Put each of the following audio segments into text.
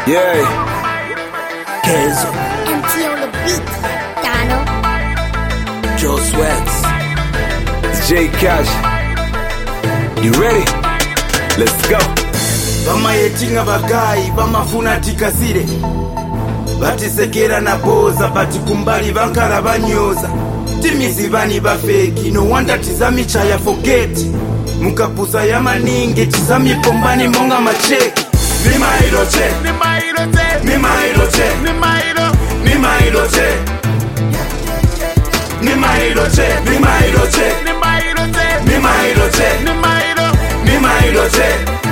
Yeah. Kenzo. MT on the beat. Dano. Joe Sweats. J Cash. You ready? Let's go. Vamayetinga bagayi vamafuna tikasire vatisekera na boza bati kumbali vankala vanyoza timizi vani vafeki no wonder tizamichaya forget mukapusa ya maningi tizamipombani monga macheki nimairoche nimairoche nimairoche nimairoche nimairoche nimairoche nimairoche nimairoche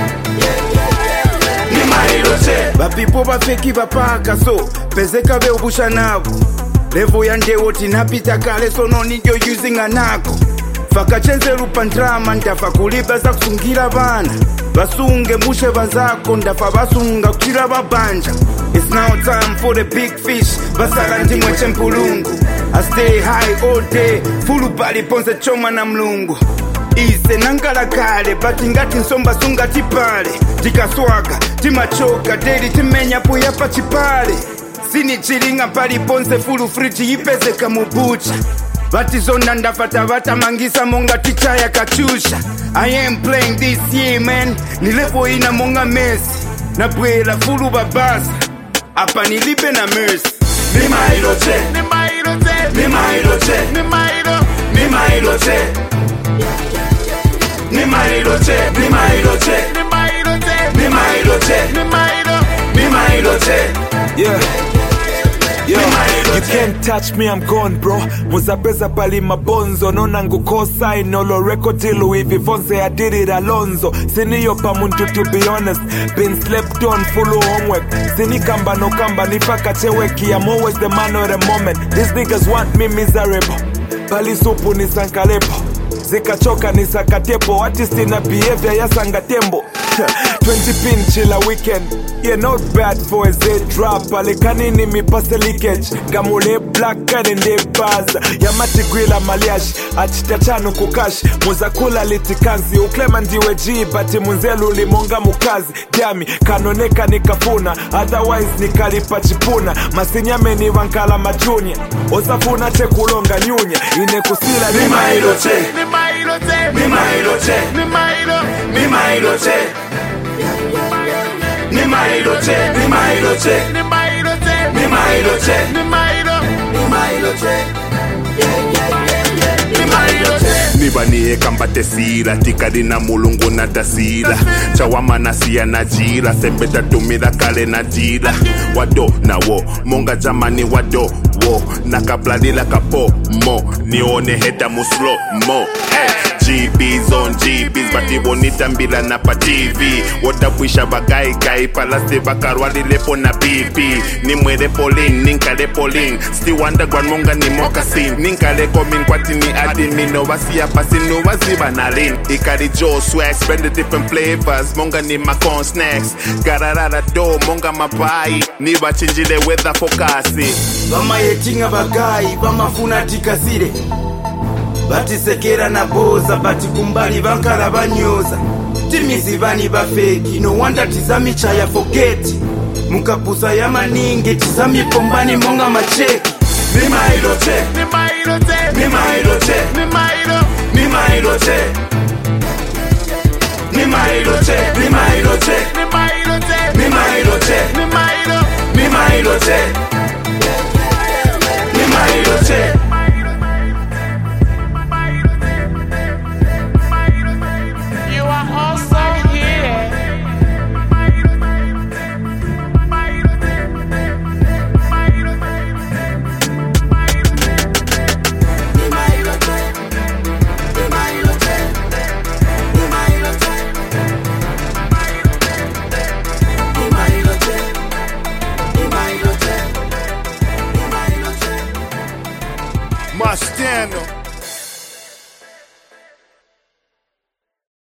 vapipo vafeki vapaka so pezeka veubusha navo levo ya ndewo tinapita kale sono nijo using anako fakachenzerupa ndrama ndafa kulipa za kusungira vana vasunge mushe vazako ndafa vasunga kutira vabanja. It's now time for the big fish vasala ndimweche mpulungu. I stay high all day fulu bali ponze choma na mlungu ise nangala kale bati ngati nsomba sunga tipale tikaswaga timachoka deli timenya puyapa chipale sini chilinga pali ponse fulu friji ipezeka mubucha vati zonda ndafata vatamangisa monga tichaya kachusha. I am playing this year man nilepo ina monga Messi na bwela fulu babasa apa nilipe na mercy nimairoche nimairoche nimairoche nimairoche nimairoche nimairoche nimairoche nimairoche Yeah. You can't touch me, I'm gone bro. Muzapeza pali mabonzo nona ngukosa inolo record deal hivi vonze I did it Alonzo. Sini yo pamuntu to be honest. Been slept on full of homework. Sini kamba no kamba nifaka cheweki. I'm always the man of the moment. These niggas want me miserable. Pali supu ni sankalepo. Zikachoka ni sakatepo. Artist in a behavior ya sangatembo. 20 pin chilla weekend. Yeah, not bad for a Z drop. Alekanini mi pase leakage. Gamule black and in the buzz. Yamati grilla maliash. Achitachanu kukash. Muzakula litikansi. Uklema ndiwe G. Bati munzelu limonga mukazi. Diami, kanoneka nikafuna. Otherwise nikalipa chipuna. Masinyame ni wankala machunya. Osafuna chekulonga nyunya. Inekusila ni mairoche. Ni mairoche. Ni mairoche. Ni mairoche. Ni mairoche. Ni mairoche, ni mairoche, ni mairoche, ni mairoche, ni mairoche, ni mairoche. Nibanie kambate sila tikadi na mulungu na dasila chawama na siya na jila sembeta tumira kale na jila wado na wo monga jamani wado wo nakabladila kapo mo nione heta muslo mo GBs on GBs bati bonita mbila na pa TV wotapwisha bagai gai palase bakarwali lepo na BP ni mwere polling ninkale polling still underground monga ni mokasin ninkale coming kwati ni admin no wasia pasi no waziba na lin ikari Joe Swag spend the different flavors monga ni macon snacks gararara do monga mapai ni bachinjile weather forecast vama yetinga bagai vama funa tikasire vatisekera na boza bati kumbali vankala vanyoza timizi vani vafeki no wonder tizamichaya forget mukapusa ya maningi tizamipombani monga macheki nimairoche nimairoche nimairoche nimairoche nimairoche nimairoche nimairoche nimairoche nimairoche. Mastano